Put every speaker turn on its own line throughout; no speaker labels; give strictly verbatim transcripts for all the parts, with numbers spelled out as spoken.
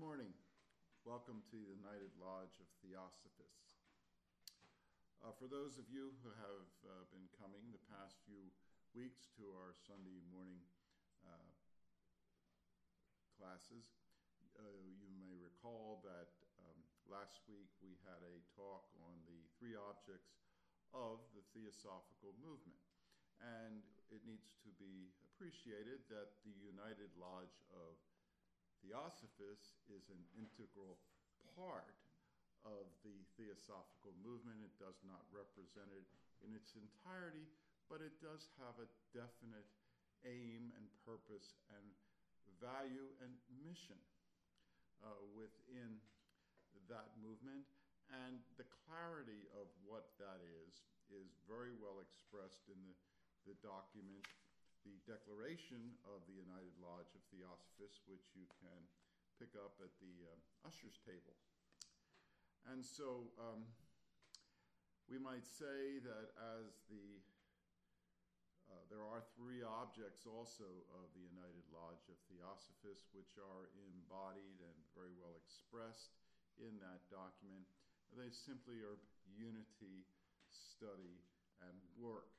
morning. Welcome to the United Lodge of Theosophists. Uh, for those of you who have uh, been coming the past few weeks to our Sunday morning uh, classes, uh, you may recall that um, last week we had a talk on the three objects of the Theosophical movement. And it needs to be appreciated that the United Lodge of Theosophists is an integral part of the Theosophical movement. It does not represent it in its entirety, but it does have a definite aim and purpose and value and mission uh, within that movement. And the clarity of what that is is very well expressed in the, the document, the Declaration of the United Lodge of Theosophists, which you can pick up at the uh, usher's table. And so um, we might say that as the uh, there are three objects also of the United Lodge of Theosophists which are embodied and very well expressed in that document. They simply are unity, study, and work.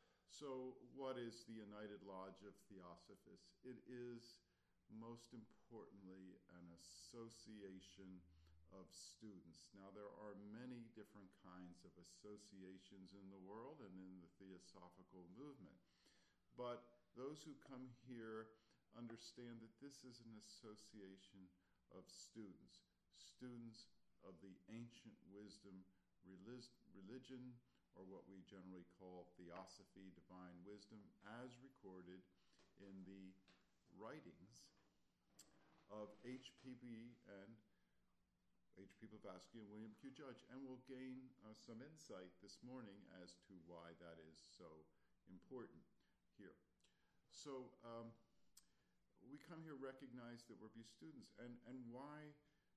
So what is the United Lodge of Theosophists? It is most importantly an association of students. Now there are many different kinds of associations in the world and in the Theosophical movement, but those who come here understand that this is an association of students, students of the ancient wisdom religion, or what we generally call theosophy, divine wisdom, as recorded in the writings of H P B and H P Blavatsky and William Q. Judge. And we'll gain uh, some insight this morning as to why that is so important here. So um, we come here recognize that we're be students. And, and why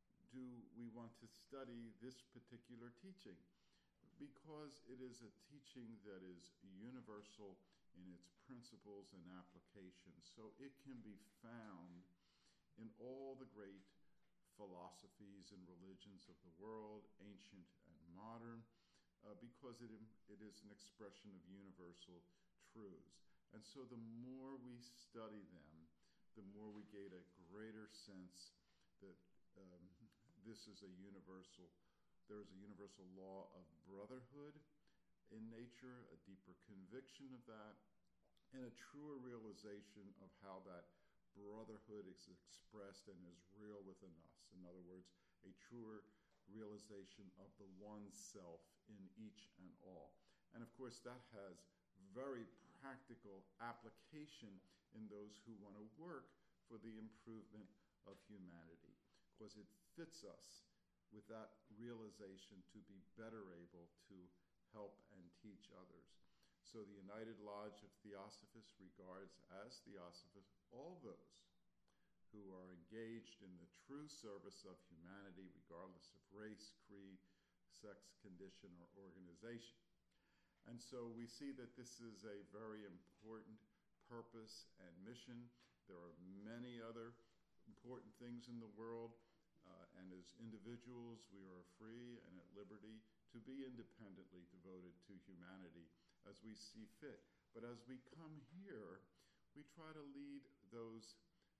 do we want to study this particular teaching? Because it is a teaching that is universal in its principles and applications. So it can be found in all the great philosophies and religions of the world, ancient and modern, uh, because it, it is an expression of universal truths. And so the more we study them, the more we gain a greater sense that um, this is a universal There is a universal law of brotherhood in nature, a deeper conviction of that, and a truer realization of how that brotherhood is expressed and is real within us. In other words, a truer realization of the one self in each and all. And of course, that has very practical application in those who want to work for the improvement of humanity, because it fits us with that realization to be better able to help and teach others. So the United Lodge of Theosophists regards as Theosophists all those who are engaged in the true service of humanity, regardless of race, creed, sex, condition, or organization. And so we see that this is a very important purpose and mission. There are many other important things in the world. Uh, and as individuals, we are free and at liberty to be independently devoted to humanity as we see fit. But as we come here, we try to lead those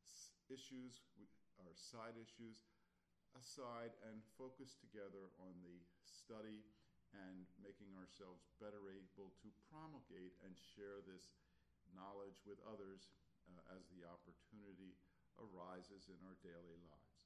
issues, our side issues, aside and focus together on the study and making ourselves better able to promulgate and share this knowledge with others uh, as the opportunity arises in our daily lives.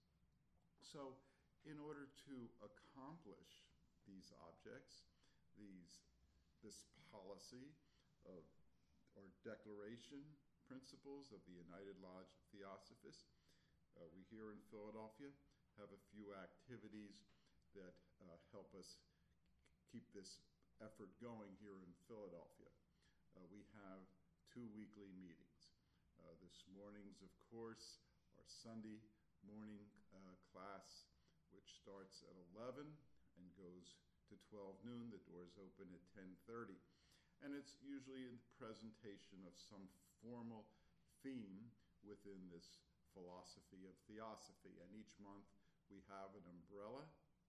So in order to accomplish these objects, these, this policy of or declaration principles of the United Lodge of Theosophists, uh, we here in Philadelphia have a few activities that uh, help us keep this effort going here in Philadelphia. Uh, we have two weekly meetings. Uh, this morning's, of course, our Sunday morning uh, class, which starts at eleven and goes to twelve noon. The doors open at ten thirty. And it's usually in the presentation of some formal theme within this philosophy of theosophy. And each month we have an umbrella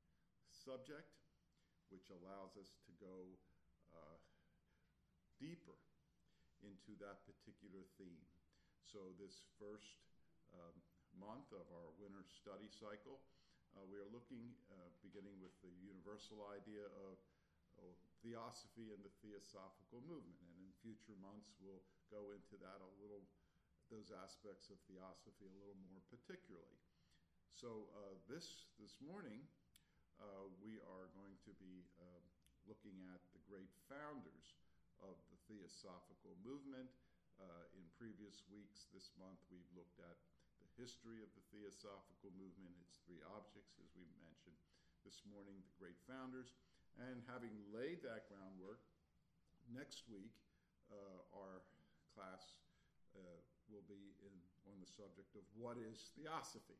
subject which allows us to go uh, deeper into that particular theme. So this first um, month of our winter study cycle, uh, we are looking, uh, beginning with the universal idea of uh, theosophy and the theosophical movement. And in future months, we'll go into that a little, those aspects of theosophy a little more particularly. So uh, this, this morning, uh, we are going to be uh, looking at the great founders of the theosophical movement. Uh, in previous weeks this month, we've looked at the history of the theosophical movement, its three objects, as we mentioned this morning, the great founders. And having laid that groundwork, next week, uh, our class uh, will be in, on the subject of what is theosophy,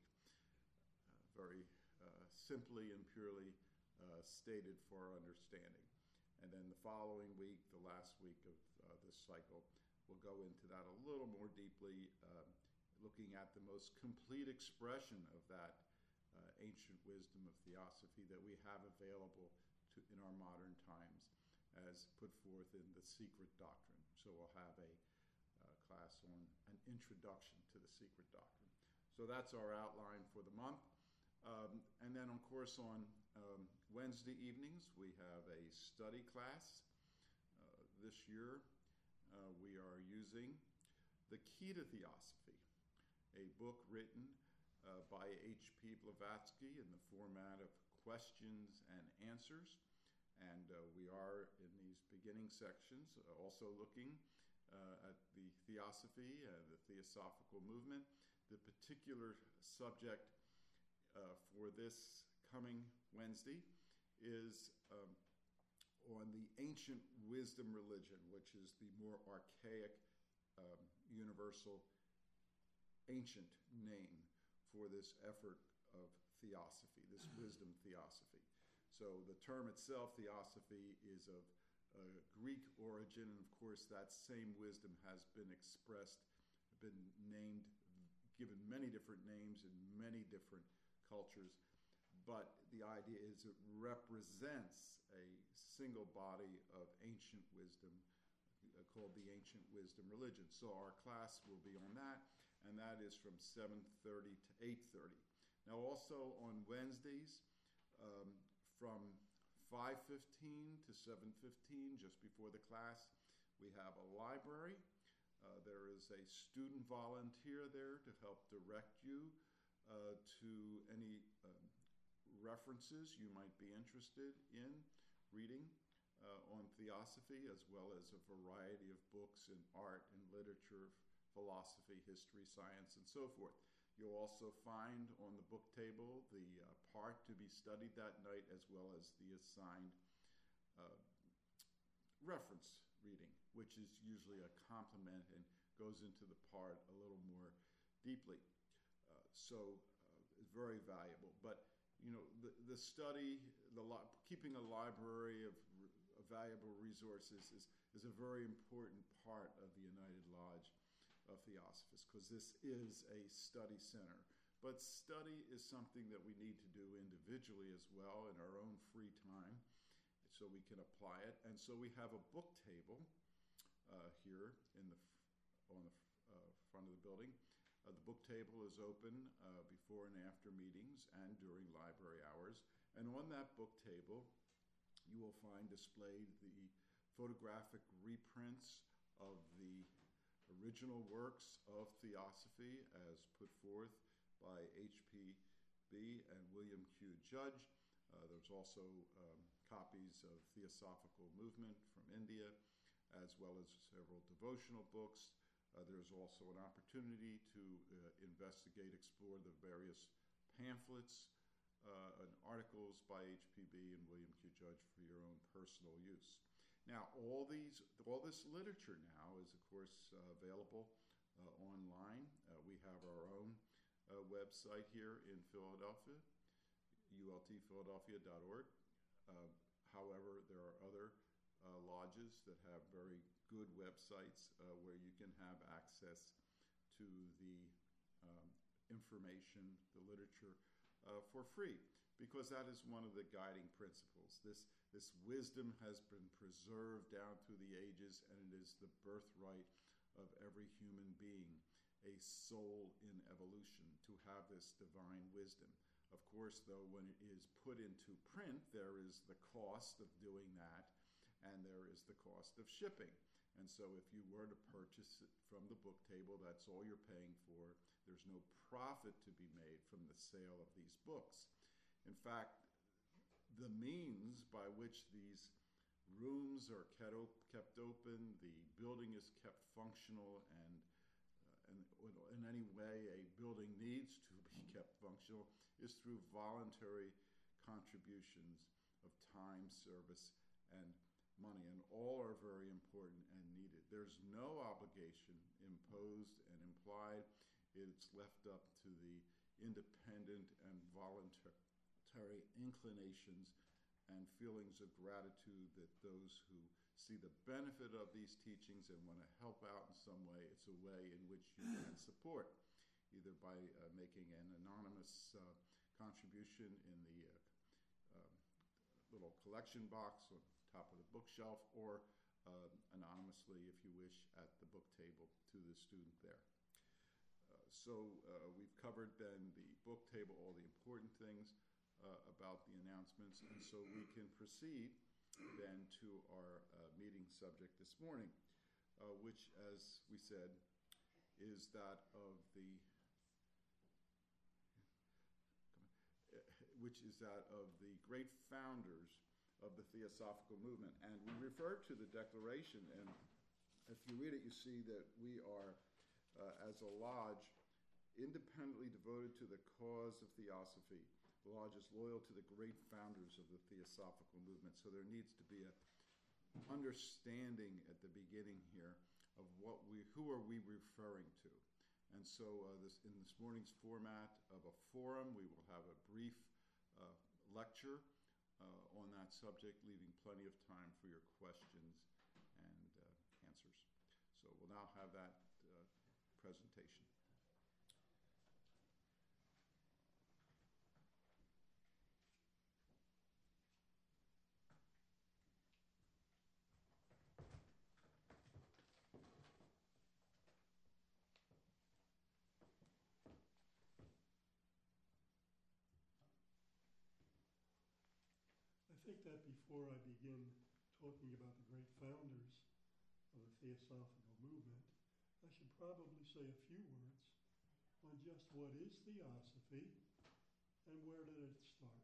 uh, very uh, simply and purely uh, stated for our understanding. And then the following week, the last week of uh, this cycle, we'll go into that a little more deeply, uh, looking at the most complete expression of that uh, ancient wisdom of theosophy that we have available to, in our modern times, as put forth in the Secret Doctrine. So we'll have a uh, class on an introduction to the Secret Doctrine. So that's our outline for the month. Um, and then, of course, on um, Wednesday evenings, we have a study class. Uh, this year, uh, we are using The Key to Theosophy, a book written uh, by H P Blavatsky in the format of questions and answers. And uh, we are, in these beginning sections, uh, also looking uh, at the theosophy, uh, the theosophical movement. The particular subject Uh, for this coming Wednesday is um, on the ancient wisdom religion, which is the more archaic, um, universal, ancient name for this effort of theosophy, this wisdom theosophy. So the term itself, theosophy, is of uh, Greek origin, and of course that same wisdom has been expressed, been named, given many different names in many different cultures, but the idea is it represents a single body of ancient wisdom uh, called the ancient wisdom religion. So our class will be on that, and that is from seven thirty to eight thirty. Now also on Wednesdays um, from five fifteen to seven fifteen, just before the class, we have a library. Uh, there is a student volunteer there to help direct you Uh, to any um, references you might be interested in reading uh, on theosophy, as well as a variety of books in art and literature, philosophy, history, science, and so forth. You'll also find on the book table the uh, part to be studied that night, as well as the assigned uh, reference reading, which is usually a complement and goes into the part a little more deeply. So uh, it's very valuable. But, you know, the, the study, the li- keeping a library of, of valuable resources is, is a very important part of the United Lodge of Theosophists, because this is a study center. But study is something that we need to do individually as well in our own free time, so we can apply it. And so we have a book table uh, here in the on the uh, front of the building. Uh, the book table is open uh, before and after meetings and during library hours. And on that book table, you will find displayed the photographic reprints of the original works of theosophy as put forth by H P B and William Q. Judge. Uh, there's also um, copies of Theosophical Movement from India, as well as several devotional books. Uh, there's also an opportunity to uh, investigate, explore the various pamphlets uh, and articles by H P B and William Q. Judge for your own personal use. Now, all these, all this literature now is, of course, uh, available uh, online. Uh, we have our own uh, website here in Philadelphia, U L T philadelphia dot org. Uh, however, there are other uh, lodges that have very good websites uh, where you can have access to the um, information, the literature, uh, for free, because that is one of the guiding principles. This, this wisdom has been preserved down through the ages, and it is the birthright of every human being, a soul in evolution, to have this divine wisdom. Of course, though, when it is put into print, there is the cost of doing that, and there is the cost of shipping. And so if you were to purchase it from the book table, that's all you're paying for. There's no profit to be made from the sale of these books. In fact, the means by which these rooms are kept open, the building is kept functional, and, uh, and in any way a building needs to be kept functional, is through voluntary contributions of time, service, and money, and all are very important and needed. There's no obligation imposed and implied. It's left up to the independent and voluntary inclinations and feelings of gratitude that those who see the benefit of these teachings and want to help out in some way, it's a way in which you can support, either by uh, making an anonymous uh, contribution in the uh, uh, little collection box on top of the bookshelf, or uh, anonymously, if you wish, at the book table to the student there. Uh, so uh, we've covered then the book table, all the important things uh, about the announcements, and so we can proceed then to our uh, meeting subject this morning, uh, which, as we said, is that of the which is that of the great founders of the Theosophical movement. And we refer to the Declaration, and if you read it, you see that we are, uh, as a lodge, independently devoted to the cause of Theosophy. The lodge is loyal to the great founders of the Theosophical movement, so there needs to be a understanding at the beginning here of what we, who are we referring to. And so uh, this, in this morning's format of a forum, we will have a brief uh, lecture uh, on that subject, leaving plenty of time for your questions and uh, answers. So we'll now have that uh, presentation.
I think that before I begin talking about the great founders of the Theosophical movement, I should probably say a few words on just what is Theosophy and where did it start.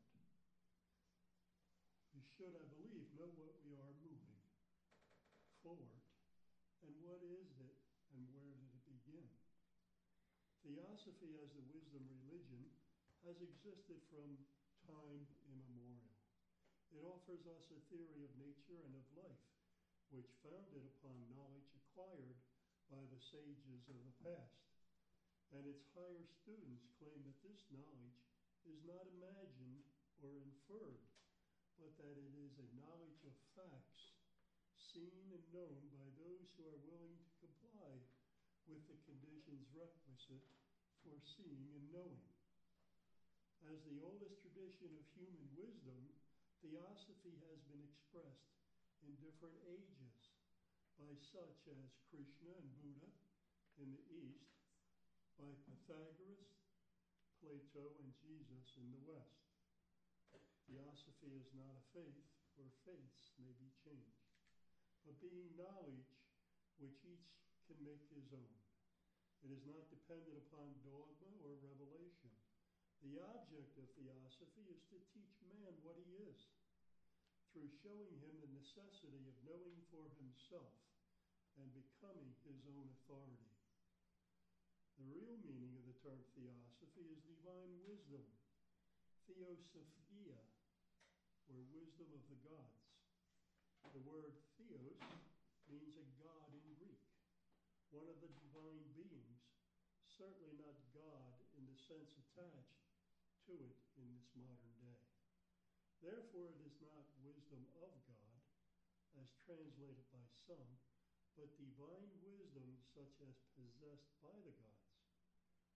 You should, I believe, know what we are moving forward and what is it and where did it begin. Theosophy as the wisdom religion has existed from time immemorial. It offers us a theory of nature and of life, which founded upon knowledge acquired by the sages of the past. And its higher students claim that this knowledge is not imagined or inferred, but that it is a knowledge of facts seen and known by those who are willing to comply with the conditions requisite for seeing and knowing. As the oldest tradition of human wisdom, Theosophy has been expressed in different ages by such as Krishna and Buddha in the East, by Pythagoras, Plato, and Jesus in the West. Theosophy is not a faith, for faiths may be changed, but being knowledge which each can make his own. It is not dependent upon dogma or revelation. The object of Theosophy is to teach man what he is, through showing him the necessity of knowing for himself and becoming his own authority. The real meaning of the term Theosophy is divine wisdom, Theosophia, or wisdom of the gods. The word theos means a god in Greek, one of the divine beings, certainly not God in the sense attached to it in this modern day. Therefore, it is not wisdom of God, as translated by some, but divine wisdom such as possessed by the gods.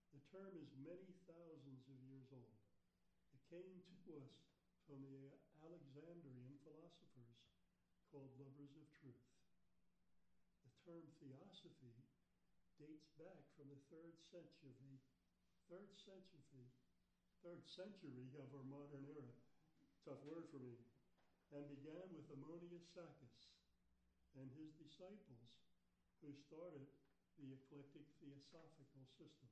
The term is many thousands of years old. It came to us from the Alexandrian philosophers called lovers of truth. The term theosophy dates back from the third century, third century, third century of our modern era. Tough word for me. And began with Ammonius Saccas and his disciples, who started the eclectic theosophical system.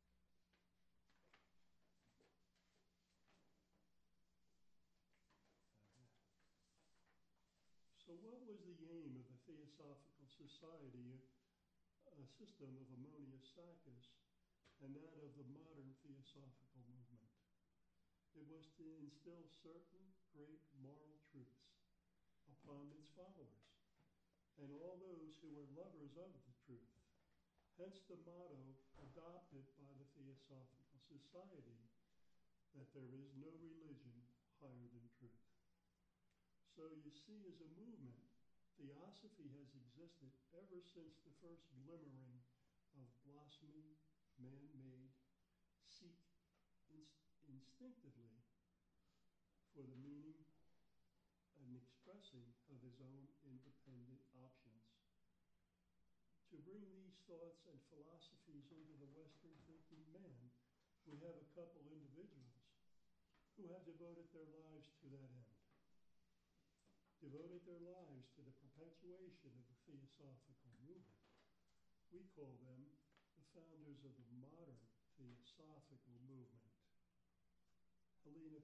So what was the aim of the Theosophical Society, a system of Ammonius Saccas, and that of the modern Theosophical movement? It was to instill certain great moral truths upon its followers and all those who were lovers of the truth. Hence the motto adopted by the Theosophical Society, that there is no religion higher than truth. So you see, as a movement, theosophy has existed ever since the first glimmering of blossoming, man-made, seek inst- instinctively for the meaning and expressing of his own independent options. To bring these thoughts and philosophies into the Western thinking man, we have a couple individuals who have devoted their lives to that end. Devoted their lives to the perpetuation of the theosophical movement. We call them the founders of the modern theosophical movement. Helena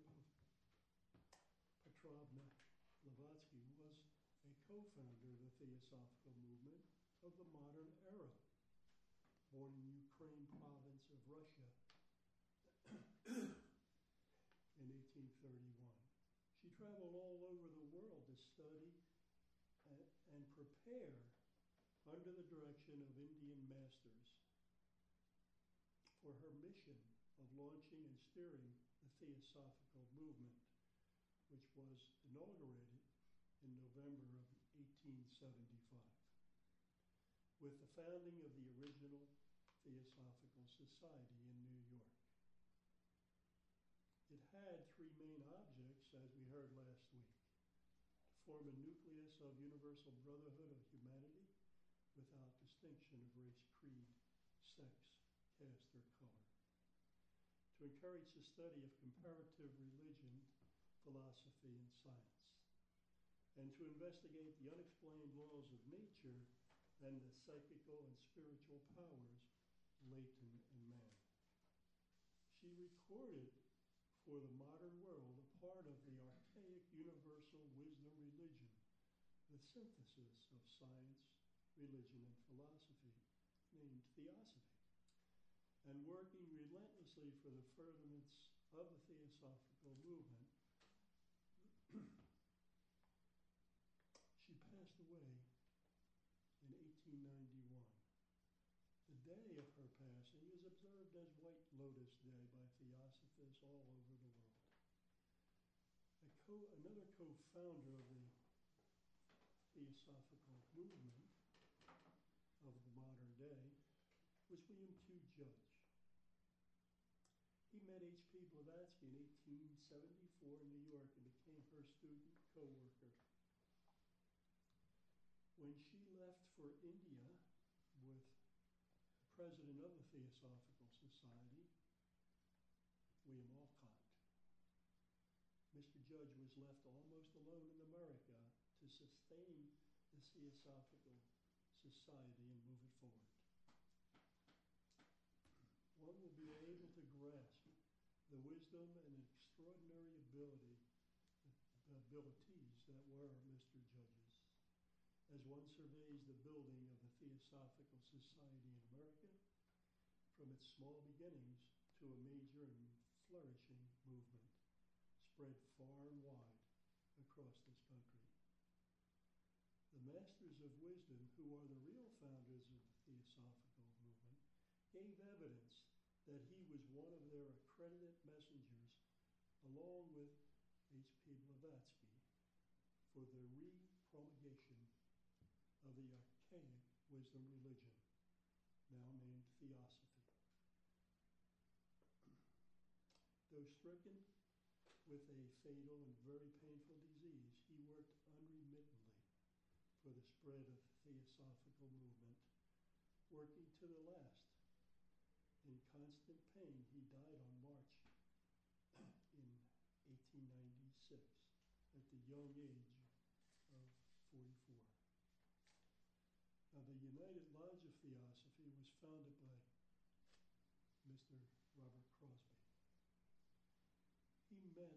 Petrovna Blavatsky was a co-founder of the theosophical movement of the modern era, born in Ukraine province of Russia in eighteen thirty-one. She traveled all over the world to study and, and prepare under the direction of Indian masters for her mission of launching and steering the theosophical movement, which was inaugurated in November of eighteen seventy-five, with the founding of the original Theosophical Society in New York. It had three main objects, as we heard last week: to form a nucleus of universal brotherhood of humanity without distinction of race, creed, sex, caste, or color; to encourage the study of comparative religion, philosophy, and science; and to investigate the unexplained laws of nature and the psychical and spiritual powers latent in man. She recorded for the modern world a part of the archaic universal wisdom religion, the synthesis of science, religion, and philosophy, named Theosophy, and working relentlessly for the furtherance of the Theosophical movement. She passed away in eighteen ninety-one. The day of her passing is observed as White Lotus Day by theosophists all over the world. A co- another co-founder of the Theosophical movement of the modern day was William Q. Judge. He met H P Blavatsky in eighteen seventy-four in New York and became her student co-worker. When she left for India with the president of the Theosophical Society, William Alcott, Mister Judge was left almost alone in America to sustain the Theosophical Society and move it forward. One will be able to grasp the wisdom and extraordinary ability, the abilities that were Mister Judge's, as one surveys the building of the Theosophical Society in America from its small beginnings to a major and flourishing movement spread far and wide across this country. The Masters of Wisdom, who are the real founders of the Theosophical movement, gave evidence that he was one of their accredited messengers, along with H P Blavatsky, for the re-promulgation of the archaic wisdom religion, now named Theosophy. though stricken with a fatal and very painful disease, he worked unremittingly for the spread of the Theosophical movement, working to the last. In constant pain, he died on March in eighteen ninety-six at the young age of forty-four. Now, the United Lodge of Theosophy was founded by Mister Robert Crosby. He met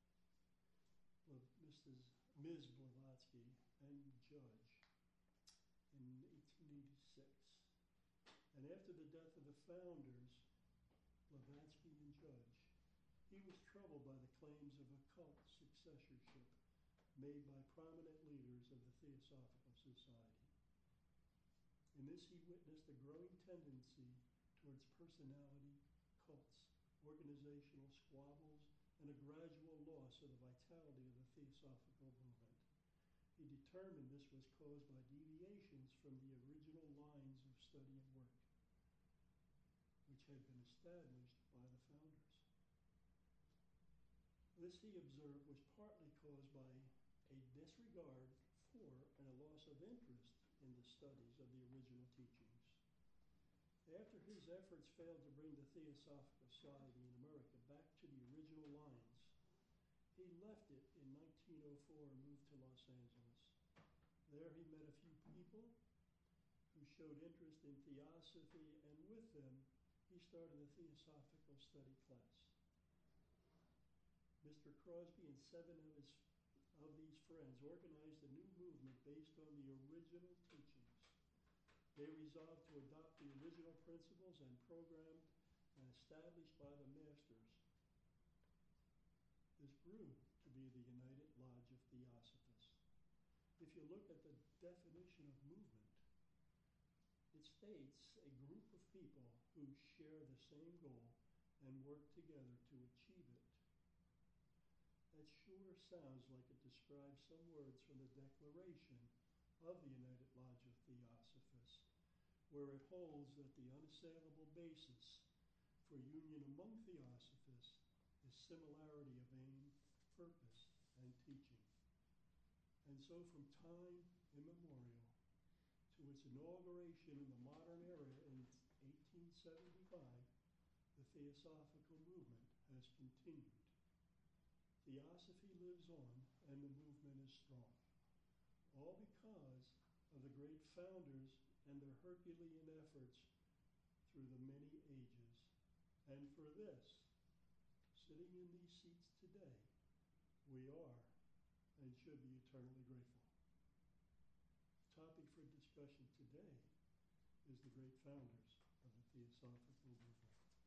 Missus Miz Blavatsky and Judge in eighteen eighty-six. And after the death of the founders, Blavatsky and Judge, he was troubled by the claims of occult successorship made by prominent leaders of the Theosophical Society. In this, he witnessed a growing tendency towards personality cults, organizational squabbles, and a gradual loss of the vitality of the Theosophical movement. He determined this was caused by deviations from the original lines of study and work, which had been established by the founders. This, he observed, was partly caused by a disregard for and a loss of interest in the studies of the original teachings. After his efforts failed to bring the Theosophical Society in America back to the original lines, he left it in nineteen oh four and moved to Los Angeles. There he met a few people who showed interest in Theosophy, and with them, he started a Theosophical study class. Mister Crosby and seven of his of these friends organized a new movement based on the original teachings. They resolved to adopt the original principles and programmed and established by the masters. This grew to be the United Lodge of Theosophists. If you look at the definition of movement, it states a group of people who share the same goal and work together to achieve it. That sure sounds like it describes some words from the Declaration of the United Lodge of Theosophists, where it holds that the unassailable basis for union among Theosophists is similarity of aim, purpose, and teaching. And so from time immemorial to its inauguration in the modern era in eighteen seventy-five, the Theosophical movement has continued. Theosophy lives on, and the movement is strong, all because of the great founders and their Herculean efforts through the many ages. And for this, sitting in these seats today, we are and should be eternally grateful. Topic for discussion today is the great founders of the Theosophical movement.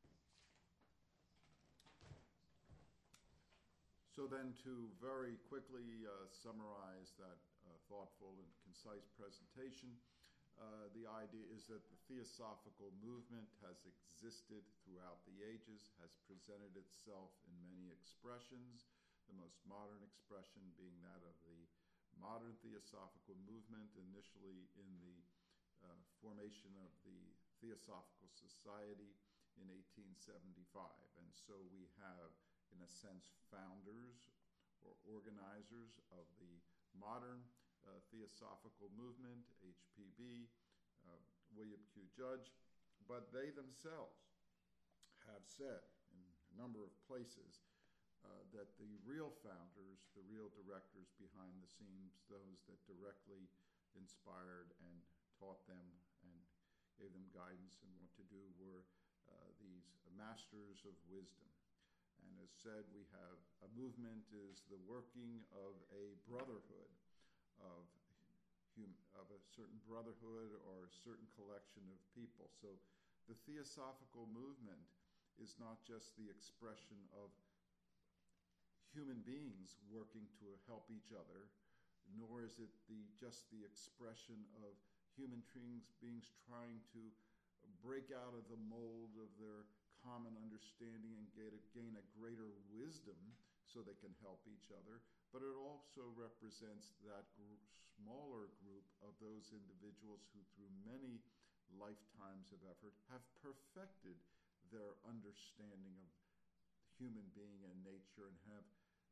So then, to very quickly uh, summarize that uh, thoughtful and concise presentation, uh, the idea is that the Theosophical movement has existed throughout the ages, has presented itself in many expressions, the most modern expression being that of the modern Theosophical movement, initially in the uh, formation of the Theosophical Society in eighteen seventy-five. And so we have, in a sense, founders or organizers of the modern uh, Theosophical movement, H P B, uh, William Q. Judge, but they themselves have said in a number of places uh, that the real founders, the real directors behind the scenes, those that directly inspired and taught them and gave them guidance and what to do, were uh, these masters of wisdom. And as said, we have a movement is the working of a brotherhood of hum, of a certain brotherhood or a certain collection of people. So the Theosophical movement is not just the expression of human beings working to help each other, nor is it the just the expression of human beings, beings trying to break out of the mold of their common understanding and get a, gain a greater wisdom so they can help each other, but it also represents that gr- smaller group of those individuals who through many lifetimes of effort have perfected their understanding of human being and nature and have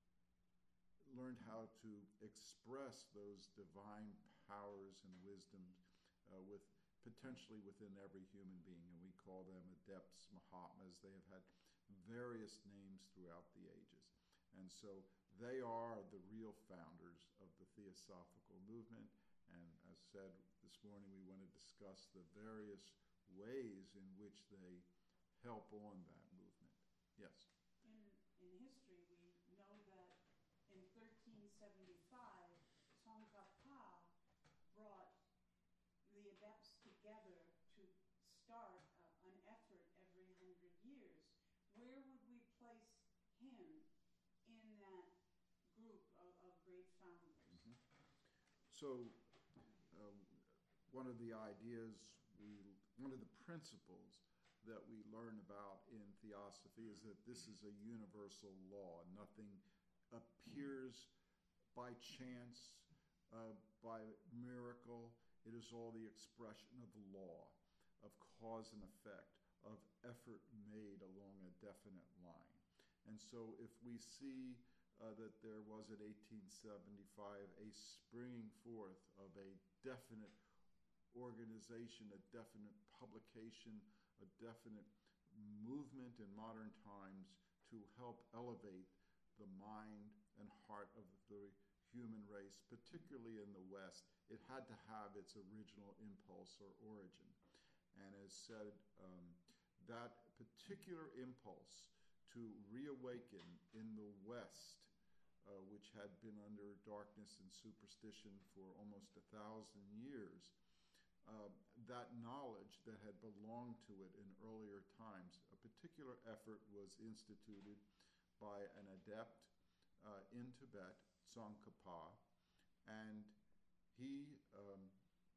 learned how to express those divine powers and wisdoms uh, with potentially within every human being. And we call them adepts, Mahatmas. They have had various names throughout the ages. And so they are the real founders of the Theosophical movement. And as said this morning, we want to discuss the various ways in which they help on that movement. Yes?
In, in history, we know that in thirteen seventy-five, Tsongkhapa brought the adepts together to start uh, an effort every hundred years. Where would we place him in that group of, of great founders?
Mm-hmm. So, uh, one of the ideas, we, one of the principles that we learn about in Theosophy is that this is a universal law. Nothing appears by chance, uh, by miracle. It is all the expression of law, of cause and effect, of effort made along a definite line. And so if we see uh, that there was in eighteen seventy-five a springing forth of a definite organization, a definite publication, a definite movement in modern times to help elevate the mind and heart of the human race, particularly in the West, it had to have its original impulse or origin. And as said, um, that particular impulse to reawaken in the West, uh, which had been under darkness and superstition for almost a thousand years, uh, that knowledge that had belonged to it in earlier times, a particular effort was instituted by an adept uh, in Tibet, Tsongkhapa, and he um,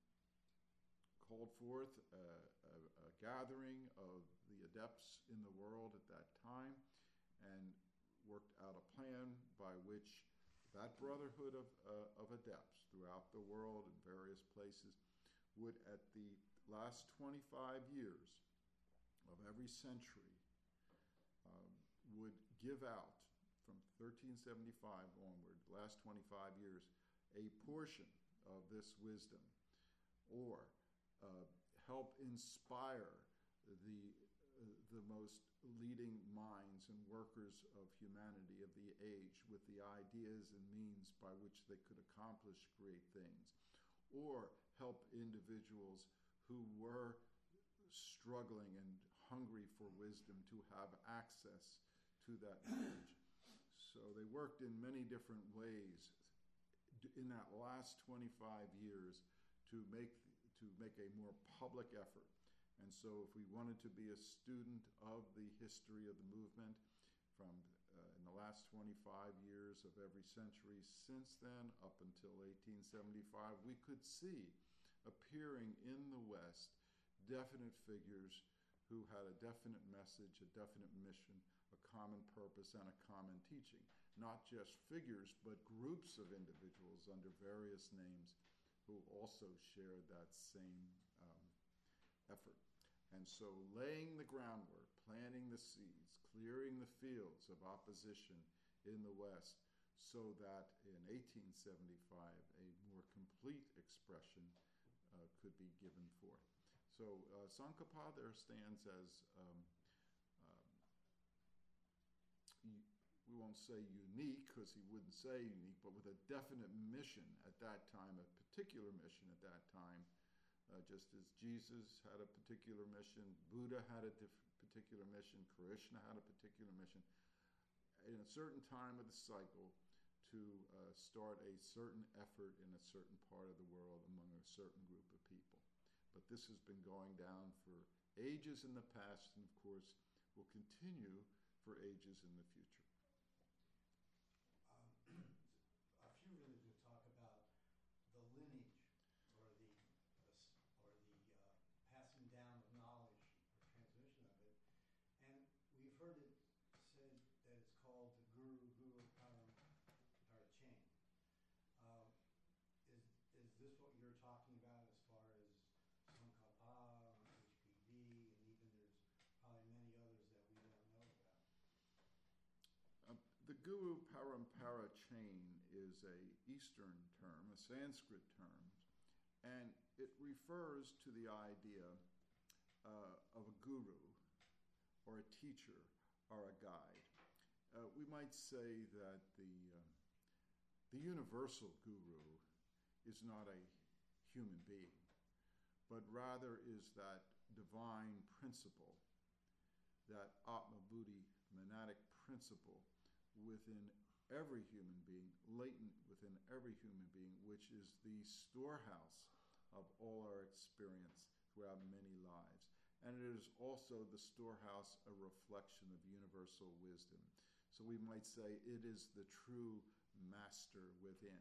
called forth a, a, a gathering of the adepts in the world at that time and worked out a plan by which that brotherhood of, uh, of adepts throughout the world in various places would, at the last twenty-five years of every century, um, would give out from thirteen seventy-five onward, the last twenty-five years, a portion of this wisdom, or uh, help inspire the, uh, the most leading minds and workers of humanity of the age with the ideas and means by which they could accomplish great things, or help individuals who were struggling and hungry for wisdom to have access to that knowledge. So they worked in many different ways in that last twenty-five years to make to make a more public effort. And so if we wanted to be a student of the history of the movement from uh, in the last twenty-five years of every century since then up until eighteen seventy-five, we could see appearing in the West definite figures who had a definite message, a definite mission, a common purpose, and a common teaching. Not just figures, but groups of individuals under various names who also shared that same um, effort. And so laying the groundwork, planting the seeds, clearing the fields of opposition in the West so that in eighteen seventy-five a more complete expression uh, could be given forth. So uh, Tsongkhapa there stands as, um, um, we won't say unique because he wouldn't say unique, but with a definite mission at that time, a particular mission at that time. Uh, just as Jesus had a particular mission, Buddha had a diff- particular mission, Krishna had a particular mission, in a certain time of the cycle to uh, start a certain effort in a certain part of the world among a certain group of people. But this has been going down for ages in the past and, of course, will continue for ages in the future.
Um, a few religions talk about the lineage or the, the or the uh, passing down of knowledge or transmission of it, and we've heard it said that it's called the Guru Guru Param Parachane. Uh, is is this what you're talking about as far as Tsongkhapa, H P V, and even there's probably many others that we don't know about?
Guru Parampara chain is a Eastern term, a Sanskrit term, and it refers to the idea uh, of a guru or a teacher or a guide. Uh, we might say that the, uh, the universal guru is not a human being, but rather is that divine principle, that Atma Buddhi monadic principle within every human being, latent within every human being, which is the storehouse of all our experience throughout many lives. And it is also the storehouse, a reflection of universal wisdom. So we might say it is the true master within.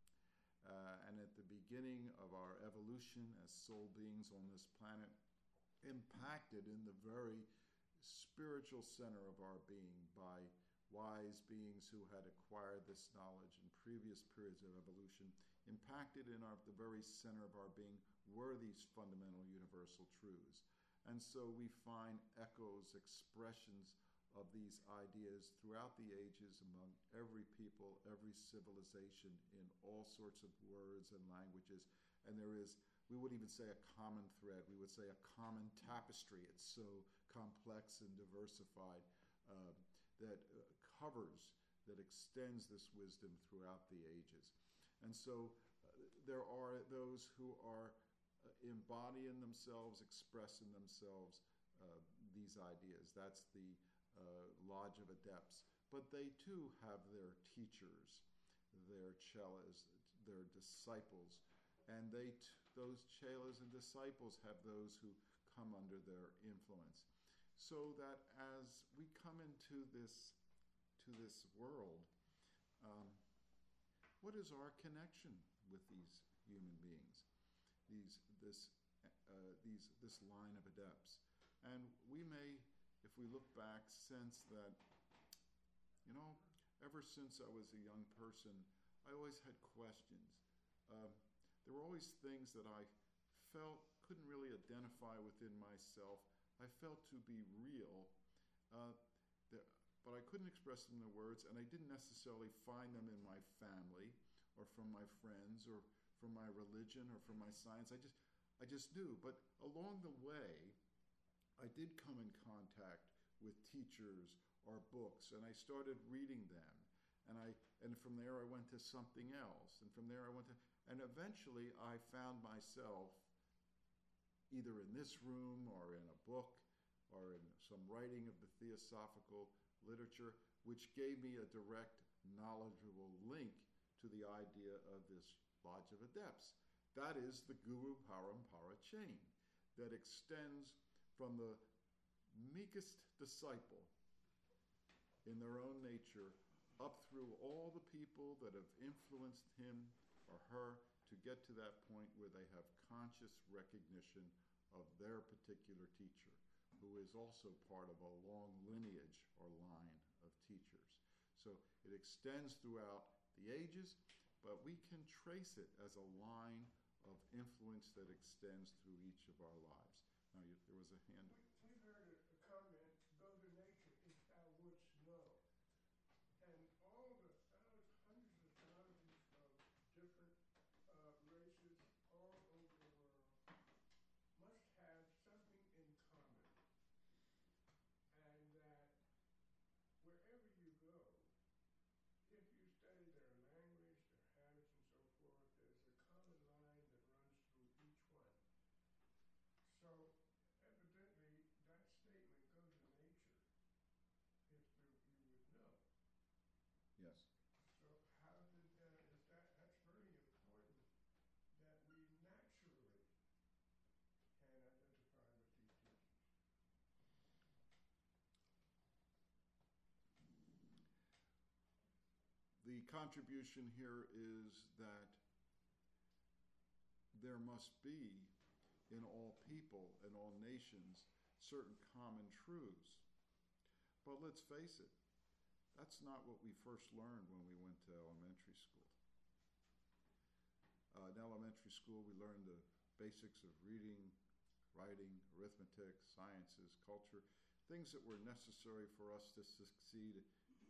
Uh, and at the beginning of our evolution as soul beings on this planet, impacted in the very spiritual center of our being by wise beings who had acquired this knowledge in previous periods of evolution, impacted in our, the very center of our being were these fundamental universal truths. And so we find echoes, expressions of these ideas throughout the ages among every people, every civilization, in all sorts of words and languages. And there is, we wouldn't even say a common thread, we would say a common tapestry. It's so complex and diversified uh, that uh, covers, that extends this wisdom throughout the ages. And so uh, there are those who are uh, embodying themselves, expressing themselves uh, these ideas. That's the uh, Lodge of Adepts. But they too have their teachers, their chelas, their disciples, and they t- those chelas and disciples have those who come under their influence. So that as we come into this to this world, um, what is our connection with these human beings, these this uh, these this line of adepts? And we may, if we look back, sense that, you know, ever since I was a young person, I always had questions. Um, there were always things that I felt couldn't really identify within myself. I felt to be real, uh, that, but I couldn't express them in words, and I didn't necessarily find them in my family or from my friends or from my religion or from my science. I just, I just knew. But along the way, I did come in contact with teachers or books, and I started reading them. And I, and from there I went to something else, and from there I went to, and eventually I found myself either in this room or in a book or in some writing of the theosophical literature, which gave me a direct, knowledgeable link to the idea of this Lodge of Adepts. That is the Guru Parampara chain that extends from the meekest disciple in their own nature up through all the people that have influenced him or her to get to that point where they have conscious recognition of their particular teacher, who is also part of a long lineage or line of teachers. So it extends throughout the ages, but we can trace it as a line of influence that extends through each of our lives. Now, you, there was a hand.
We, we heard a, a comment, go to nature is thou wouldst know. And all the thousands, hundreds of thousands of different uh, races all over the world must have something in common. And that wherever you go, if you study their language, their habits and so forth, there's a common line that runs through each one. So evidently that statement, go to nature, is the, you would know.
Yes.
So how did, uh, is that, that's very important that we naturally can identify with these teachers.
The contribution here is that there must be in all people and all nations certain common truths. But let's face it, that's not what we first learned when we went to elementary school. Uh, in elementary school, we learned the basics of reading, writing, arithmetic, sciences, culture, things that were necessary for us to succeed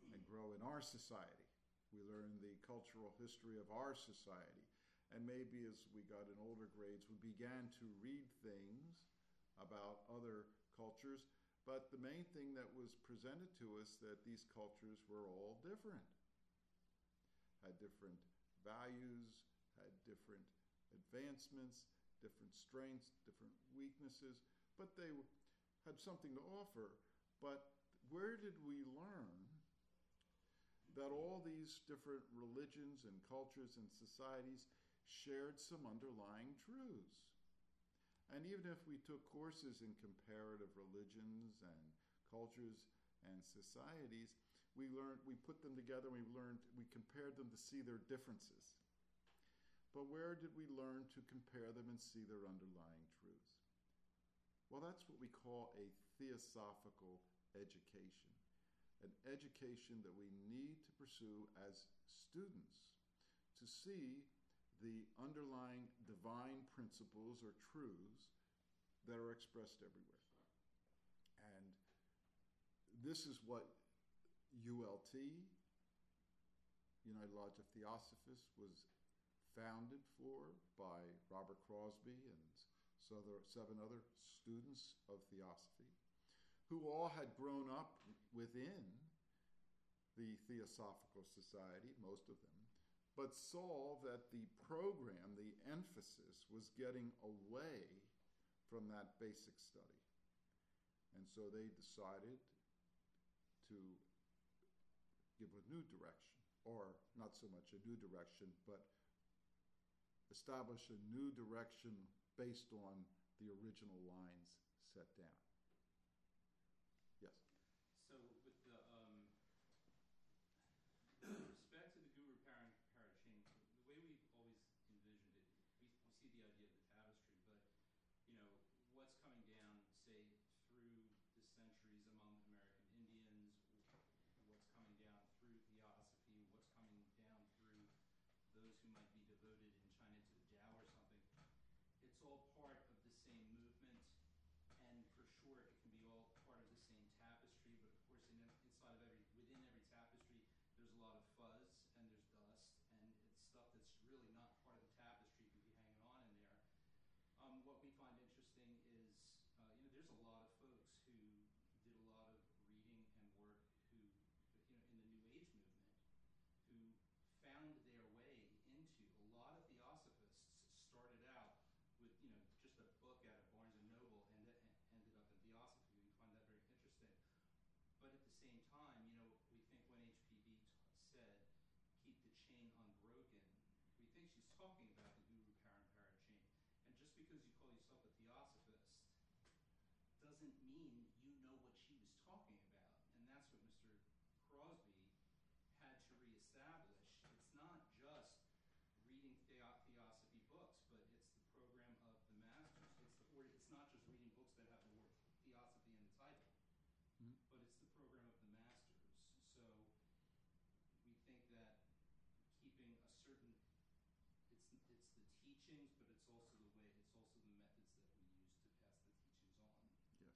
and grow in our society. We learn the cultural history of our society. And maybe as we got in older grades, we began to read things about other cultures. But the main thing that was presented to us that these cultures were all different, had different values, had different advancements, different strengths, different weaknesses, but they had something to offer. But where did we learn that all these different religions and cultures and societies shared some underlying truths? And even if we took courses in comparative religions and cultures and societies, we learned, we put them together, and we learned, we compared them to see their differences. But where did we learn to compare them and see their underlying truths? Well, that's what we call a theosophical education, an education that we need to pursue as students to see the underlying divine principles or truths that are expressed everywhere. And this is what U L T, United Lodge of Theosophists, was founded for by Robert Crosby and seven other students of Theosophy, who all had grown up within the Theosophical Society, most of them, but saw that the program, the emphasis, was getting away from that basic study. And so they decided to give a new direction, or not so much a new direction, but establish a new direction based on the original lines set down. Yes?
So with the, um, respect to the Guru Para- Parachain, the way we've always envisioned it, we, we see the idea of the tapestry, but, you know, what's coming down, say, through the centuries among American Indians, what's coming down through Theosophy, what's coming down through those who might be devoted in China to the Tao or something, it's all part of the same movement, and for sure it can be all part of the same tapestry, but of course in, inside of every, within every tapestry, there's a lot of fuzz, and there's dust, and it's stuff that's really not part of the tapestry could be hanging on in there. Um, what we find interesting is, uh, you know, there's a lot of folks who did a lot of reading and work who, you know, in the New Age movement, who found their way into, a lot of Theosophists started out with, you know, just a book out of Barnes and Noble and ended up in Theosophy. We find that very interesting. But at the same time, you know, we think when H P B t- said, keep the chain unbroken, we think she's talking about the Guru Parampara chain. And just because you call yourself a Theosophist doesn't mean you know what she was talking about. And that's what Mister Crosby had to reestablish. It's not just reading theo- Theosophy books, but it's the program of the masters. It's the, or it's not just reading books that have the word Theosophy in the title,
Mhm.
but it's the program of the masters. So we think that keeping a certain, it's it's the teachings, but it's also the way, it's also the methods that we use to pass the teachings on.
Yes.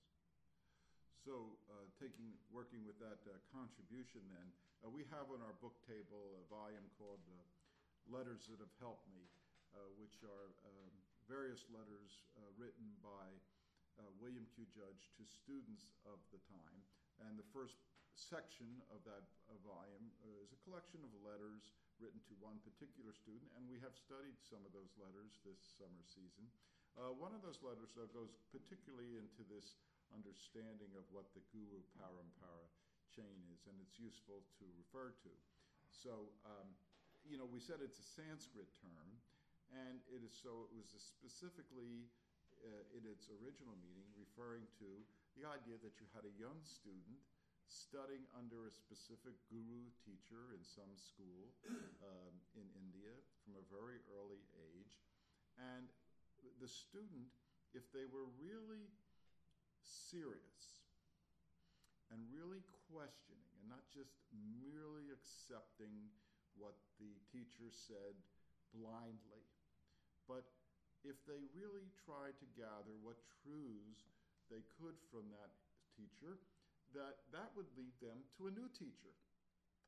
So, uh, taking, working with that uh, contribution then, uh, we have on our book table a volume called uh, Letters That Have Helped Me, uh, which are um, various letters uh, written by uh, William Q. Judge to students of the time. And the first section of that uh, volume uh, is a collection of letters written to one particular student, and we have studied some of those letters this summer season. Uh, one of those letters, though, goes particularly into this understanding of what the Guru Parampara chain is, and it's useful to refer to. So, um, you know, we said it's a Sanskrit term, and it is so it was specifically uh, in its original meaning referring to the idea that you had a young student studying under a specific guru teacher in some school um, in India from a very early age, and the student, if they were really serious and really questioning and not just merely accepting what the teacher said blindly, but if they really tried to gather what truths they could from that teacher, that that would lead them to a new teacher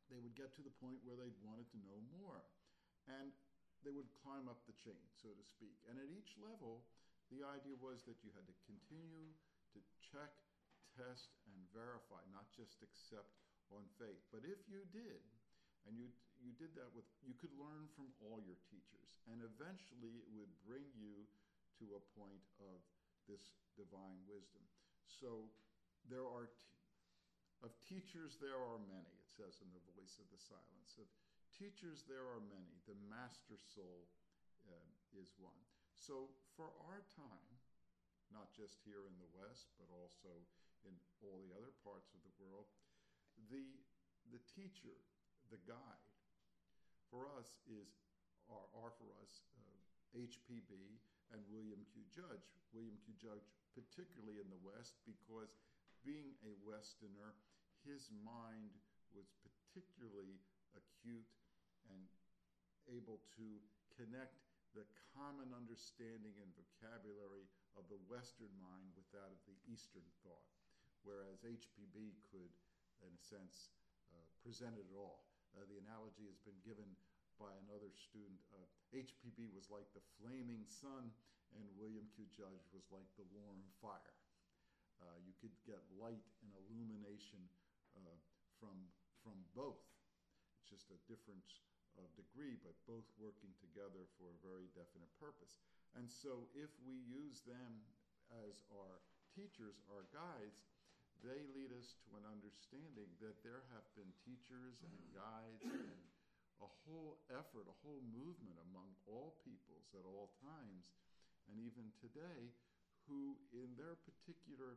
they would get to the point where they wanted to know more. And they would climb up the chain, so to speak. And at each level, the idea was that you had to continue to check, test, and verify, not just accept on faith. But if you did, and you you did that with, you could learn from all your teachers, and eventually it would bring you to a point of this divine wisdom. So there are, t- of teachers there are many, it says in the Voice of the Silence. Of teachers there are many. The master soul uh, is one. So for our time, not just here in the West, but also in all the other parts of the world, the the teacher, the guide, for us is, are, are for us uh, H P B and William Q. Judge. William Q. Judge, particularly in the West, because being a Westerner, his mind was particularly acute and able to connect the common understanding and vocabulary of the Western mind with that of the Eastern thought, whereas H P B could, in a sense, uh, present it all. Uh, the analogy has been given by another student. Uh, H P B was like the flaming sun, and William Q. Judge was like the warm fire. Uh, you could get light and illumination uh, from, from both. It's just a difference of degree, but both working together for a very definite purpose. And so if we use them as our teachers, our guides, they lead us to an understanding that there have been teachers and guides and a whole effort, a whole movement among all peoples at all times, and even today, who in their particular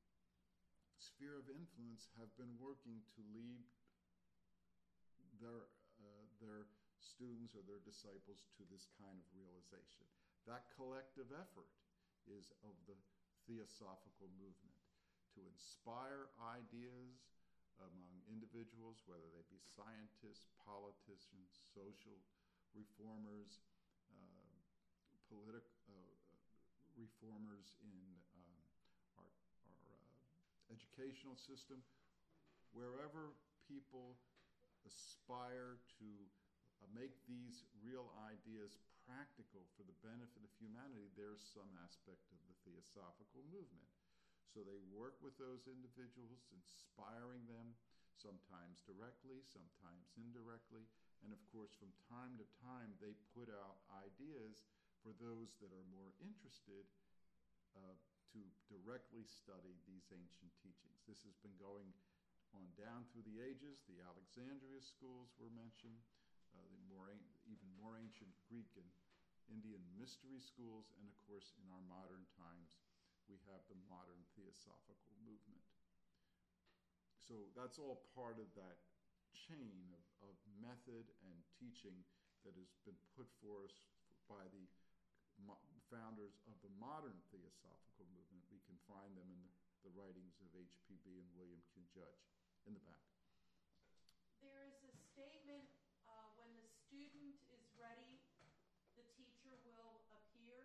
sphere of influence have been working to lead their uh, their students or their disciples to this kind of realization. That collective effort is of the Theosophical movement, to inspire ideas among individuals, whether they be scientists, politicians, social reformers, uh, political uh, reformers in um, our, our uh, educational system, wherever people aspire to uh, make these real ideas practical for the benefit of humanity, there's some aspect of the Theosophical movement. So they work with those individuals, inspiring them, sometimes directly, sometimes indirectly, and of course from time to time they put out ideas for those that are more interested uh, to directly study these ancient teachings. This has been going on down through the ages. The Alexandria schools were mentioned, uh, the more even more ancient Greek and Indian mystery schools, and of course in our modern times we have the modern Theosophical movement. So that's all part of that chain of, of method and teaching that has been put for us by the mo- founders of the modern Theosophical movement. We can find them in the, the writings of H P B and William Q. Judge in the back.
There is a statement, uh, when the student is ready, the teacher will appear.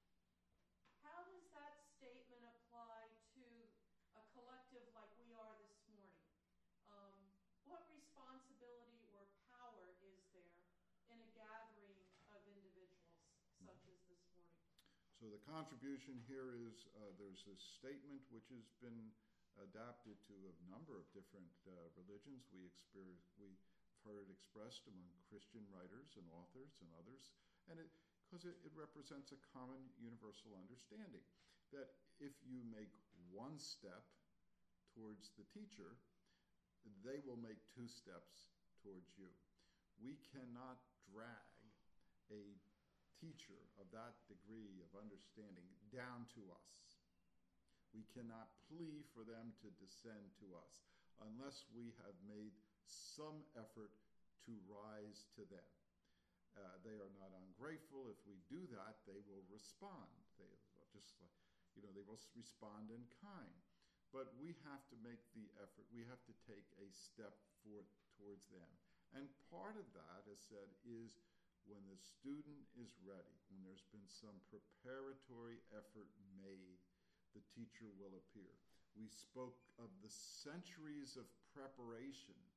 How does that statement apply to a collective like we are this morning? Um, what responsibility or power is there in a gathering of individuals such as this morning?
So the contribution here is uh, there's this statement which has been adapted to a number of different uh, religions. We experience, we've heard it expressed among Christian writers and authors and others, and it because it, it represents a common universal understanding that if you make one step towards the teacher, they will make two steps towards you. We cannot drag a teacher of that degree of understanding down to us. We cannot plea for them to descend to us unless we have made some effort to rise to them. Uh, they are not ungrateful. If we do that, they will respond. They just, you know, they will respond in kind. But we have to make the effort. We have to take a step forth towards them. And part of that, as said, is when the student is ready, when there's been some preparatory effort made, the teacher will appear. We spoke of the centuries of preparation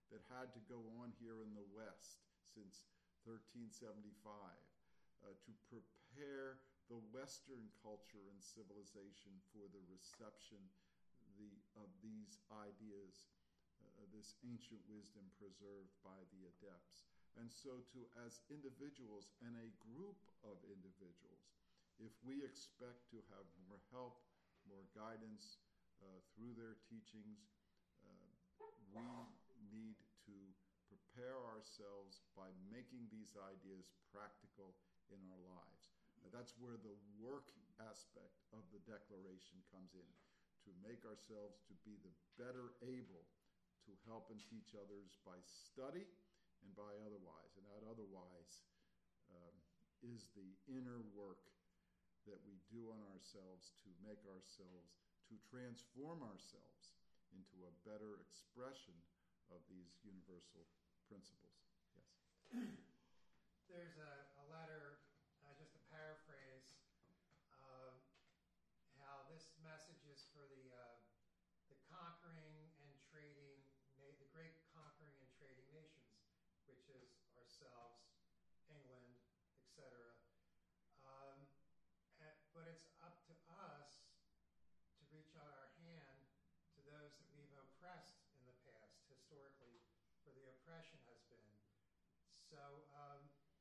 that had to go on here in the West since thirteen seventy-five uh, to prepare the Western culture and civilization for the reception the, of these ideas, uh, this ancient wisdom preserved by the adepts. And so to, as individuals and a group of individuals, if we expect to have more help, more guidance uh, through their teachings, uh, we need to prepare ourselves by making these ideas practical in our lives. Uh, that's where the work aspect of the declaration comes in, to make ourselves to be the better able to help and teach others by study and by otherwise. And that otherwise um, is the inner work that we do on ourselves to make ourselves, to transform ourselves into a better expression of these universal principles. Yes.
There's a, a letter, uh, just a paraphrase, uh, how this message is for the uh, the conquering and trading, na- the great conquering and trading nations, which is ourselves, England, et cetera. Um, and, but it's up to us to reach out our hand to those that we've oppressed in the past, historically, where the oppression has been. So, um,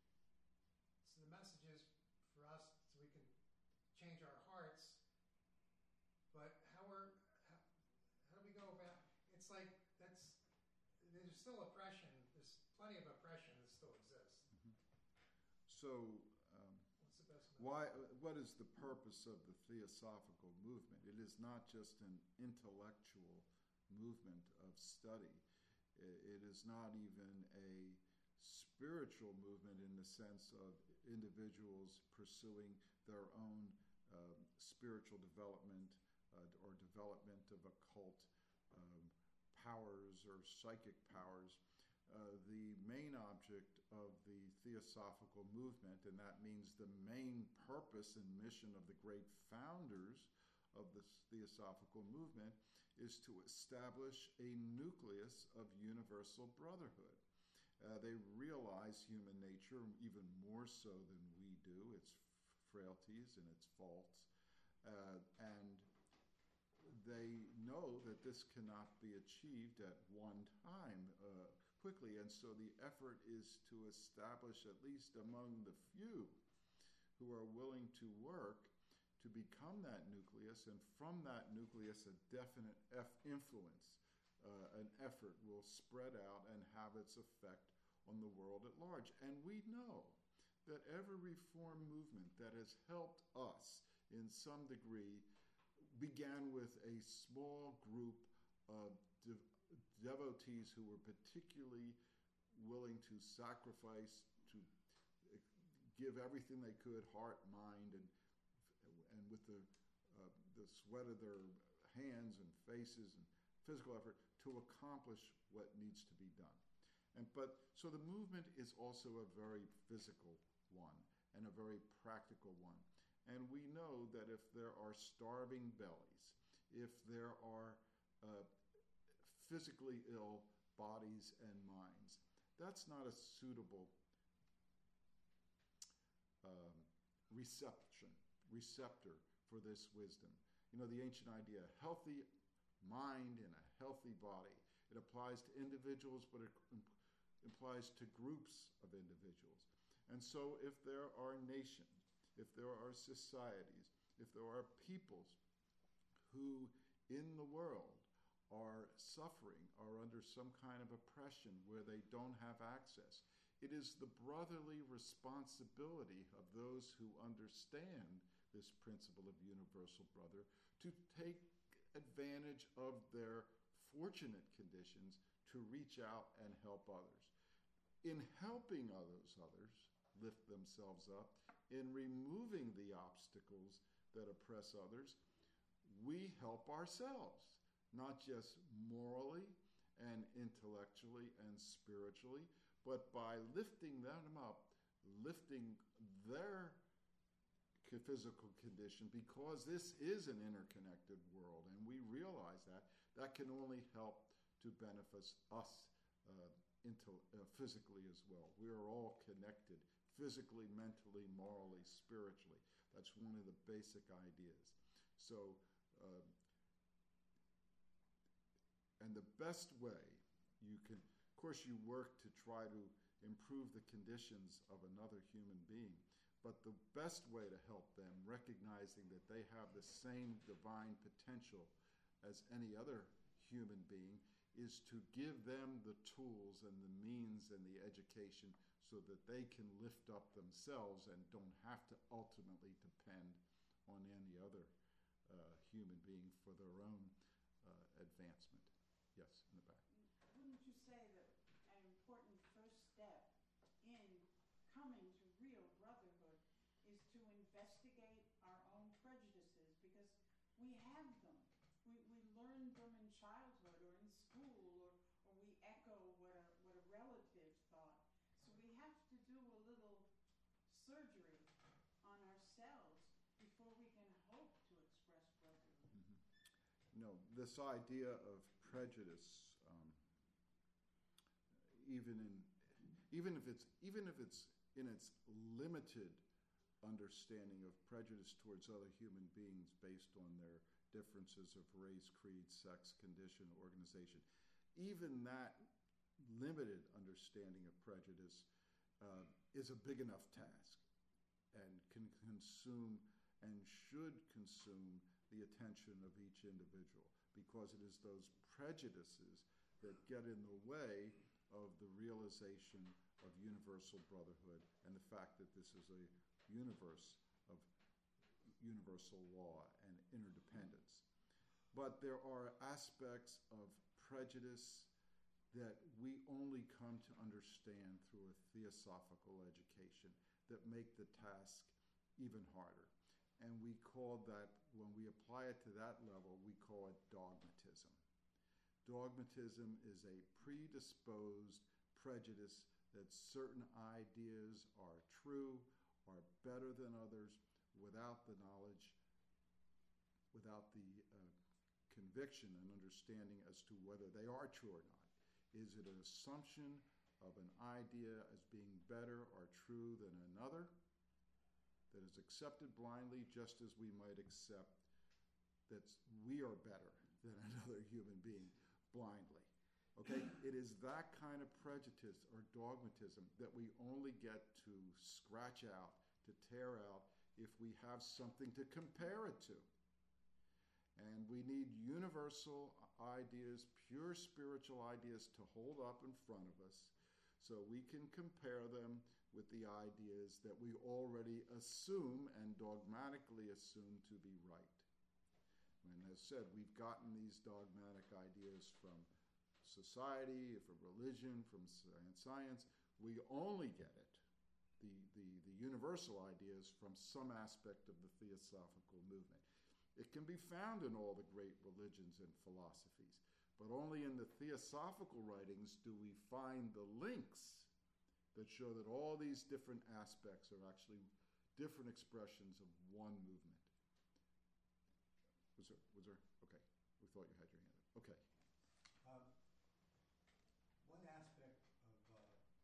so the message is for us so we can change our hearts. But how are how, how do we go about? It's like that's there's still oppression. There's plenty of oppression that still exists.
Mm-hmm. So, um,
What's the best?
why? What is the purpose of the Theosophical movement? It is not just an intellectual movement of study. It is not even a spiritual movement in the sense of individuals pursuing their own um, spiritual development uh, or development of occult um, powers or psychic powers. Uh, the main object of the Theosophical movement, and that means the main purpose and mission of the great founders of the Theosophical movement, is to establish a nucleus of universal brotherhood. Uh, they realize human nature even more so than we do, its frailties and its faults, uh, and they know that this cannot be achieved at one time uh, quickly, and so the effort is to establish, at least among the few who are willing to work, to become that nucleus, and from that nucleus a definite F influence, uh, an effort will spread out and have its effect on the world at large. And we know that every reform movement that has helped us in some degree began with a small group of de- devotees who were particularly willing to sacrifice, to give everything they could, heart, mind, and and with the uh, the sweat of their hands and faces and physical effort to accomplish what needs to be done. And but so the movement is also a very physical one and a very practical one. And we know that if there are starving bellies, if there are uh, physically ill bodies and minds, that's not a suitable um, reception. receptor for this wisdom. You know, the ancient idea, a healthy mind and a healthy body. It applies to individuals, but it implies to groups of individuals. And so if there are nations, if there are societies, if there are peoples who in the world are suffering, are under some kind of oppression where they don't have access, it is the brotherly responsibility of those who understand this principle of universal brother to take advantage of their fortunate conditions to reach out and help others. In helping others, others lift themselves up, in removing the obstacles that oppress others, we help ourselves, not just morally and intellectually and spiritually, but by lifting them up, lifting their physical condition, because this is an interconnected world, and we realize that, that can only help to benefit us uh, intel- uh, physically as well. We are all connected physically, mentally, morally, spiritually. That's one of the basic ideas. So, uh, and the best way you can, of course, you work to try to improve the conditions of another human being, but the best way to help them, recognizing that they have the same divine potential as any other human being, is to give them the tools and the means and the education so that they can lift up themselves and don't have to ultimately depend on any other uh, human being for their own uh, advancement. Yes, in the back.
Wouldn't you say that an important first step in coming to real brotherhood is to investigate our own prejudices, because we have them. We, we learn them in childhood or in school, or, or we echo what a, what a relative thought. So we have to do a little surgery on ourselves before we can hope to express brotherhood.
Mm-hmm. No, this idea of prejudice, um, even in, even if it's, even if it's in its limited understanding of prejudice towards other human beings based on their differences of race, creed, sex, condition, organization, even that limited understanding of prejudice uh, is a big enough task and can consume and should consume the attention of each individual, because it is those prejudices that get in the way of the realization of universal brotherhood and the fact that this is a universe of universal law and interdependence. But there are aspects of prejudice that we only come to understand through a theosophical education that make the task even harder. And we call that, when we apply it to that level, we call it dogmatism. Dogmatism is a predisposed prejudice that certain ideas are true, are better than others, without the knowledge, without the uh, conviction and understanding as to whether they are true or not. Is it an assumption of an idea as being better or true than another that is accepted blindly, just as we might accept that we are better than another human being blindly? Okay, it is that kind of prejudice or dogmatism that we only get to scratch out, to tear out, if we have something to compare it to. And we need universal ideas, pure spiritual ideas to hold up in front of us so we can compare them with the ideas that we already assume and dogmatically assume to be right. And as said, we've gotten these dogmatic ideas from society, from religion, from science. We only get it, the, the, the universal ideas, from some aspect of the theosophical movement. It can be found in all the great religions and philosophies, but only in the theosophical writings do we find the links that show that all these different aspects are actually different expressions of one movement. Was there, was there, okay, we thought you had your hand up. Okay.
Um, one aspect of uh,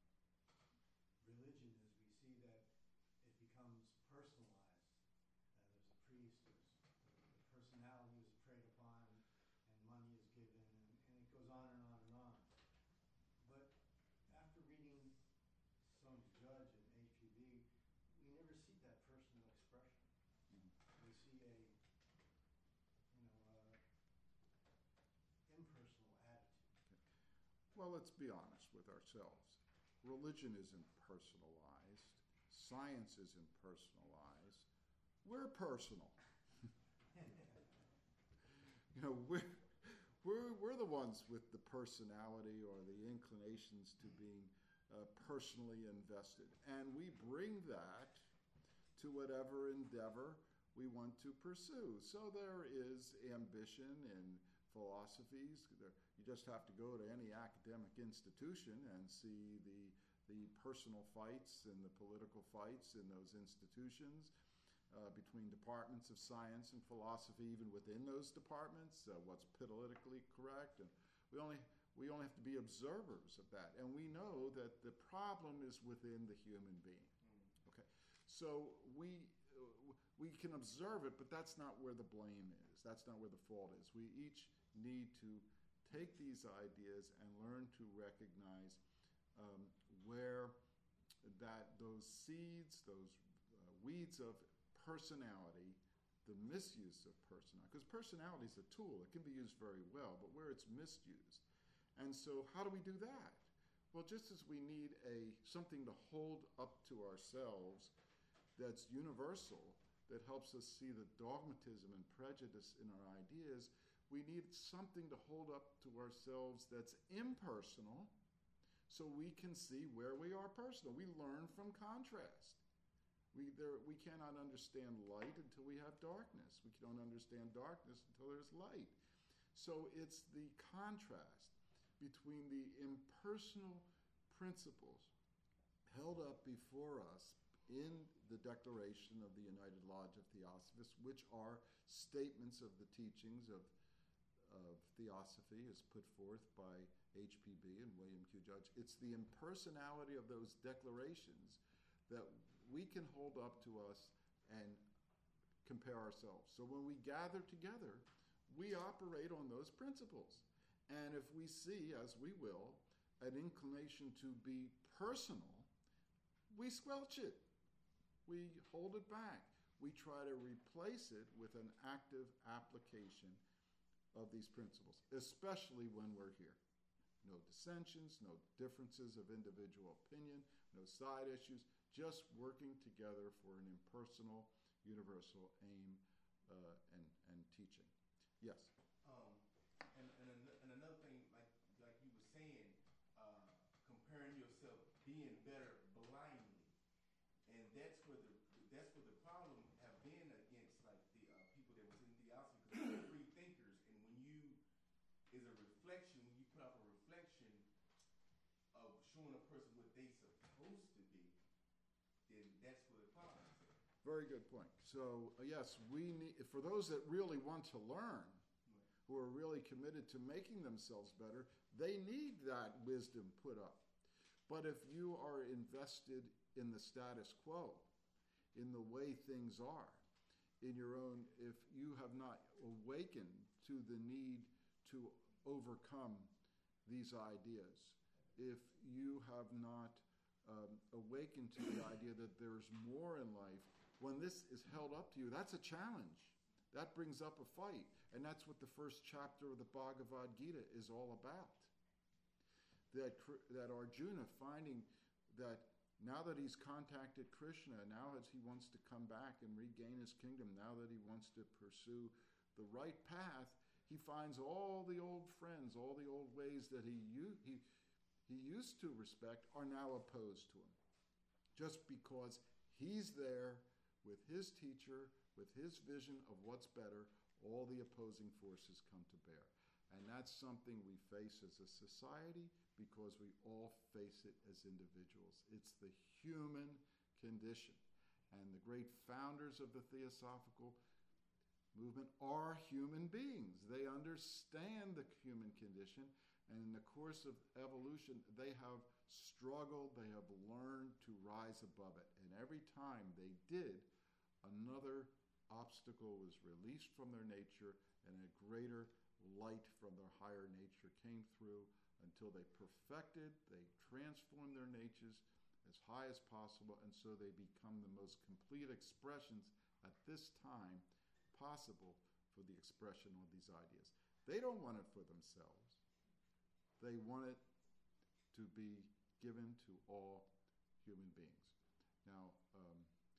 religion is we see that it becomes personalized. Uh, there's a priest, there's, the, the personality is preyed upon, and money is given, and, and it goes on and on and on. But after reading Soames Judge and H P B, we never see that personal expression.
Mm-hmm.
We see a, you know, uh, impersonal attitude.
Well, let's be honest with ourselves. Religion isn't personalized. Science isn't personalized. We're personal. You know, we're, we're, we're the ones with the personality or the inclinations to being uh, personally invested. And we bring that to whatever endeavor we want to pursue. So there is ambition in philosophies. There, you just have to go to any academic institution and see the, the personal fights and the political fights in those institutions. Uh, between departments of science and philosophy, even within those departments, uh, what's politically correct. And we only We only have to be observers of that. And we know that the problem is within the human being. Okay? So we, uh, we can observe it, but that's not where the blame is. That's not where the fault is. We each need to take these ideas and learn to recognize um, where that those seeds, those uh, weeds of personality, the misuse of personality, because personality is a tool. It can be used very well, but where it's misused. And so how do we do that? Well, just as we need a something to hold up to ourselves that's universal, that helps us see the dogmatism and prejudice in our ideas, we need something to hold up to ourselves that's impersonal, so we can see where we are personal. We learn from contrast. We, there, we cannot understand light until we have darkness. We don't understand darkness until there's light. So it's the contrast between the impersonal principles held up before us in the Declaration of the United Lodge of Theosophists, which are statements of the teachings of, of Theosophy as put forth by H P B and William Q. Judge. It's the impersonality of those declarations that we can hold up to us and compare ourselves. So when we gather together, we operate on those principles. And if we see, as we will, an inclination to be personal, we squelch it. We hold it back. We try to replace it with an active application of these principles, especially when we're here. No dissensions, no differences of individual opinion, no side issues, just working together for an impersonal, universal aim uh, and, and teaching. Yes?
Um, and, and, an- and another thing, like like you were saying, uh, comparing yourself, being better blindly, and that's where the that's where the problem have been against like the uh, people that was in theosophy, because they're free thinkers, and when you is a reflection, when you put out a reflection of showing a person what they supposed to be, then that's where the problem is.
Very good point. So, uh, yes, we need, for those that really want to learn, who are really committed to making themselves better, they need that wisdom put up. But if you are invested in the status quo, in the way things are, in your own, if you have not awakened to the need to overcome these ideas, if you have not um, awakened to the idea that there's more in life, when this is held up to you, that's a challenge. That brings up a fight. And that's what the first chapter of the Bhagavad Gita is all about. That, that Arjuna finding that now that he's contacted Krishna, now as he wants to come back and regain his kingdom, now that he wants to pursue the right path, he finds all the old friends, all the old ways that he, he, he used to respect are now opposed to him. Just because he's there with his teacher, with his vision of what's better, all the opposing forces come to bear. And that's something we face as a society because we all face it as individuals. It's the human condition. And the great founders of the Theosophical movement are human beings. They understand the human condition. And in the course of evolution, they have struggled, they have learned to rise above it. And every time they did, another obstacle was released from their nature and a greater light from their higher nature came through until they perfected, they transformed their natures as high as possible, and so they become the most complete expressions at this time possible for the expression of these ideas. They don't want it for themselves. They want it to be given to all human beings. Now, um,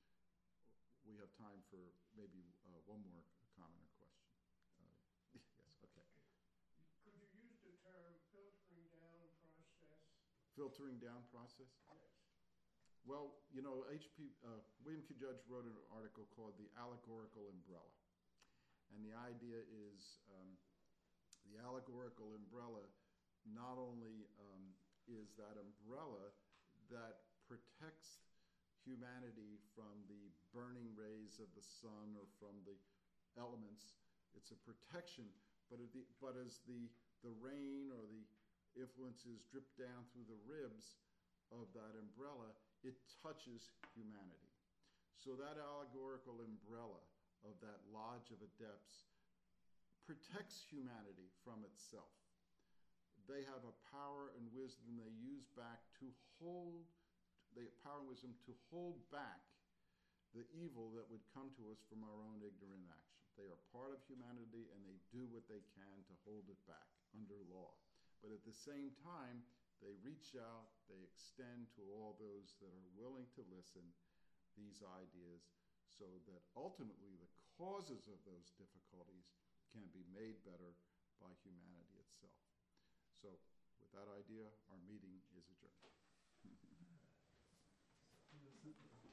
we have time for maybe uh, one more comment or question. Uh, yes, okay.
Could you use the term filtering down process?
Filtering down process?
Yes.
Well, you know, H P Uh, William Q. Judge wrote an article called The Allegorical Umbrella. And the idea is um, the allegorical umbrella not only um, is that umbrella that protects humanity from the burning rays of the sun or from the elements. It's a protection, but, it, but as the, the rain or the influences drip down through the ribs of that umbrella, it touches humanity. So that allegorical umbrella of that Lodge of Adepts protects humanity from itself. They have a power and wisdom they use back to hold, they have power and wisdom to hold back the evil that would come to us from our own ignorant action. They are part of humanity and they do what they can to hold it back under law. But at the same time, they reach out, they extend to all those that are willing to listen these ideas so that ultimately the causes of those difficulties can be made better by humanity itself. So with that idea, our meeting is adjourned.